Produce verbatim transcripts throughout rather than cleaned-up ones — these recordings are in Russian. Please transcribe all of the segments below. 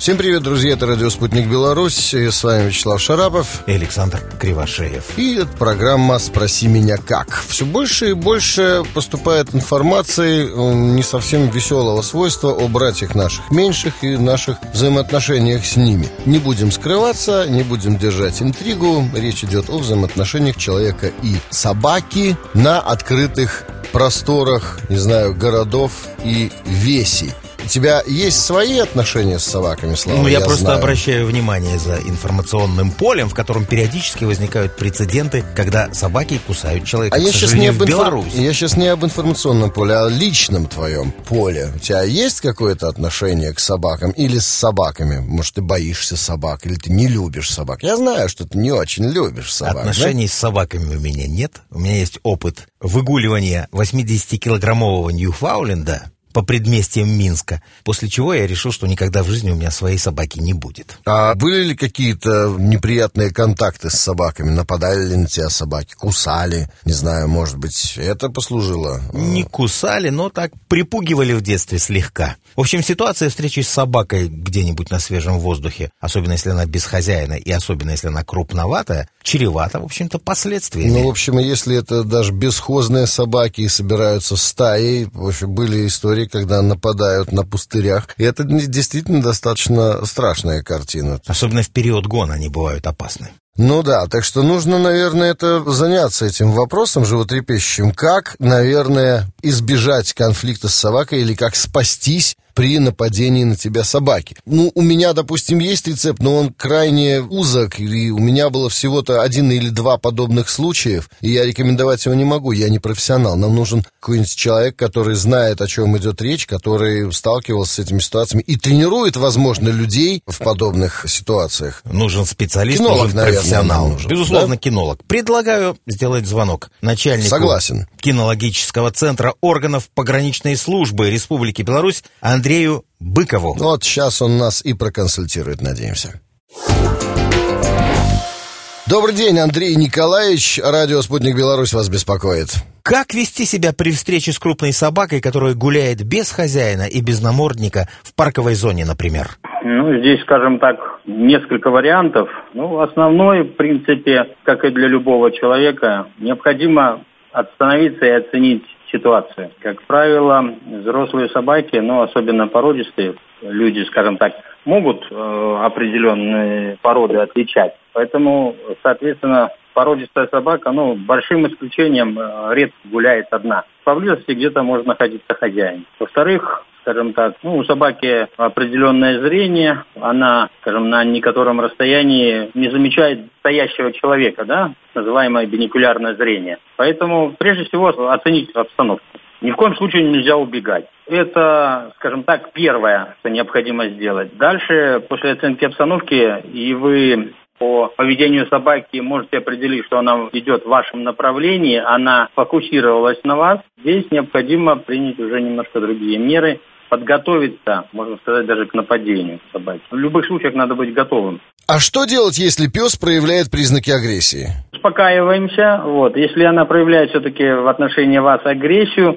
Всем привет, друзья, это радио «Спутник Беларусь», и с вами Вячеслав Шарапов и Александр Кривошеев. И это программа «Спроси меня как». Все больше и больше поступает информации не совсем веселого свойства о братьях наших меньших и наших взаимоотношениях с ними. Не будем скрываться, не будем держать интригу. Речь идет о взаимоотношениях человека и собаки на открытых просторах, не знаю, городов и весей. У тебя есть свои отношения с собаками, Слава? Ну, я, я просто знаю. обращаю внимание за информационным полем, в котором периодически возникают прецеденты, когда собаки кусают человека. А к я сейчас, не об в инфор... Беларуси. я сейчас не об информационном поле, а о личном твоем поле. У тебя есть какое-то отношение к собакам или с собаками? Может, ты боишься собак или ты не любишь собак? Я знаю, что ты не очень любишь собак. Отношений да? с собаками у меня нет. У меня есть опыт выгуливания восьмидесятикилограммового Ньюфауленда по предместьям Минска, после чего я решил, что никогда в жизни у меня своей собаки не будет. А были ли какие-то неприятные контакты с собаками? Нападали ли на тебя собаки? Кусали? Не знаю, может быть, это послужило? Не кусали, но так припугивали в детстве слегка. В общем, ситуация встречи с собакой где-нибудь на свежем воздухе, особенно если она без хозяина и особенно если она крупноватая, чревата, в общем-то, последствиями. Ну, в общем, если это даже бесхозные собаки и собираются стаей, в общем, были истории, когда нападают на пустырях. И это действительно достаточно страшная картина. Особенно в период гона они бывают опасны. Ну да, так что нужно, наверное, это заняться этим вопросом животрепещущим. Как, наверное, избежать конфликта с собакой или как спастись при нападении на тебя собаки. Ну, у меня, допустим, есть рецепт, но он крайне узок, и у меня было всего-то один или два подобных случаев, и я рекомендовать его не могу, я не профессионал. Нам нужен какой-нибудь человек, который знает, о чем идет речь, который сталкивался с этими ситуациями и тренирует, возможно, людей в подобных ситуациях. Нужен специалист, кинолог, нужен наверное, профессионал. нужен, Безусловно, да? кинолог. Предлагаю сделать звонок начальнику Согласен. кинологического центра органов пограничной службы Республики Беларусь Андрею Быкову. Вот сейчас он нас и проконсультирует, надеемся. Добрый день, Андрей Николаевич. Радио «Спутник Беларусь» вас беспокоит. Как вести себя при встрече с крупной собакой, которая гуляет без хозяина и без намордника в парковой зоне, например? Ну, здесь, скажем так, несколько вариантов. Ну, основной, в принципе, как и для любого человека, необходимо остановиться и оценить ситуацию. Как правило, взрослые собаки, ну, особенно породистые, люди, скажем так, могут э, определенные породы отличать. Поэтому, соответственно, породистая собака, ну, большим исключением э, редко гуляет одна. Поблизости где-то может находиться хозяин. Во-вторых, скажем так, ну, у собаки определенное зрение, она, скажем, на некотором расстоянии не замечает стоящего человека, да, называемое бинокулярное зрение. Поэтому, прежде всего, оценить обстановку. Ни в коем случае нельзя убегать. Это, скажем так, первое, что необходимо сделать. Дальше, после оценки обстановки, и вы по поведению собаки можете определить, что она идет в вашем направлении, она фокусировалась на вас. Здесь необходимо принять уже немножко другие меры, подготовиться, можно сказать, даже к нападению собаки. В любых случаях надо быть готовым. А что делать, если пес проявляет признаки агрессии? Успокаиваемся. Вот. Если она проявляет все-таки в отношении вас агрессию,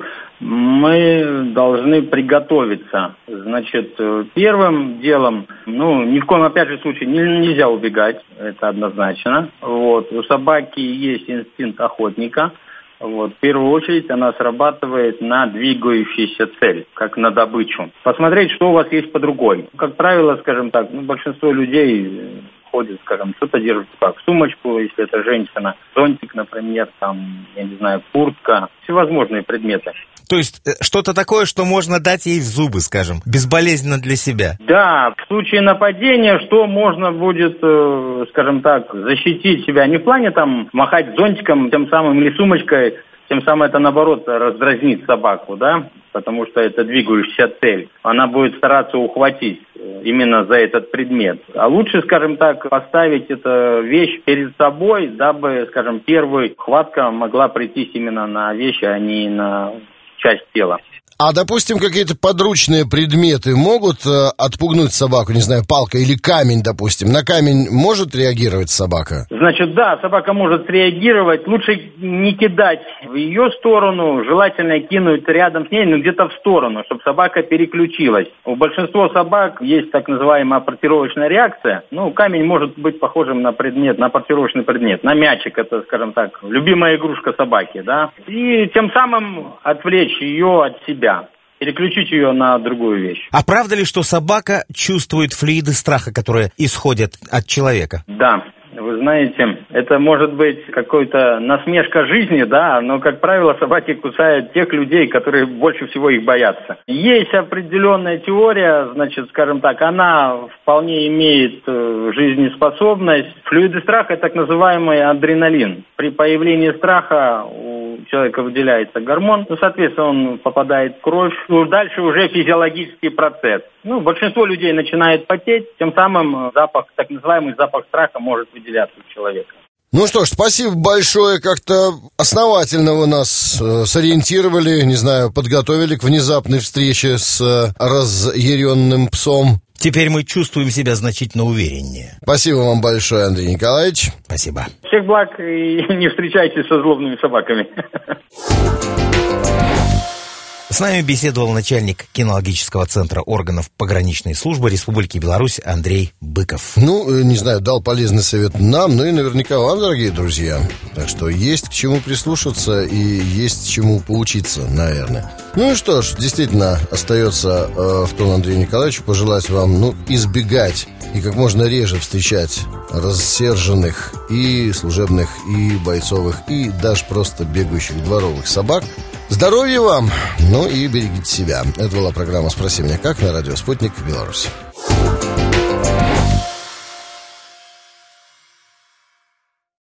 мы должны приготовиться. Значит, первым делом, ну, ни в коем, опять же, случае нельзя убегать, это однозначно. Вот. У собаки есть инстинкт охотника. Вот. В первую очередь она срабатывает на двигающуюся цель, как на добычу. Посмотреть, что у вас есть под рукой. Как правило, скажем так, ну, большинство людей ходит, скажем, что-то держит как сумочку, если это женщина, зонтик, например, там, я не знаю, куртка, всевозможные предметы. То есть что-то такое, что можно дать ей в зубы, скажем, безболезненно для себя. Да, в случае нападения, что можно будет, э, скажем так, защитить себя. Не в плане там махать зонтиком, тем самым или сумочкой, тем самым это наоборот раздразнит собаку, да, потому что это двигающаяся цель. Она будет стараться ухватить именно за этот предмет. А лучше, скажем так, поставить эту вещь перед собой, дабы, скажем, первая хватка могла прийтись именно на вещь, а не на часть тела. А, допустим, какие-то подручные предметы могут э, отпугнуть собаку, не знаю, палка или камень, допустим. На камень может реагировать собака? Значит, да, собака может реагировать. Лучше не кидать в ее сторону, желательно кинуть рядом с ней, но где-то в сторону, чтобы собака переключилась. У большинства собак есть так называемая апортировочная реакция. Ну, камень может быть похожим на предмет, на апортировочный предмет, на мячик, это, скажем так, любимая игрушка собаки, да. И тем самым отвлечь ее от себя. Переключить ее на другую вещь. А правда ли, что собака чувствует флюиды страха, которые исходят от человека? Да. Вы знаете, это может быть какой-то насмешка жизни, да, но, как правило, собаки кусают тех людей, которые больше всего их боятся. Есть определенная теория, значит, скажем так, она вполне имеет э, жизнеспособность. Флюиды страха – это так называемый адреналин. При появлении страха у человека выделяется гормон, ну, соответственно, он попадает в кровь. Ну, дальше уже физиологический процесс. Ну, большинство людей начинает потеть, тем самым запах, так называемый запах страха может выделяться у человека. Ну что ж, спасибо большое, как-то основательно вы нас э, сориентировали, не знаю, подготовили к внезапной встрече с э, разъяренным псом. Теперь мы чувствуем себя значительно увереннее. Спасибо вам большое, Андрей Николаевич. Спасибо. Всех благ и не встречайтесь со злобными собаками. С нами беседовал начальник кинологического центра органов пограничной службы Республики Беларусь Андрей Быков. Ну, не знаю, дал полезный совет нам, ну и наверняка вам, дорогие друзья. Так что есть к чему прислушаться и есть чему поучиться, наверное. Ну и что ж, действительно, остается э, в том Андрею Николаевичу пожелать вам, ну, избегать и как можно реже встречать рассерженных и служебных, и бойцовых, и даже просто бегающих дворовых собак. Здоровья вам, ну и берегите себя. Это была программа «Спроси меня как» на радио «Спутник Беларусь».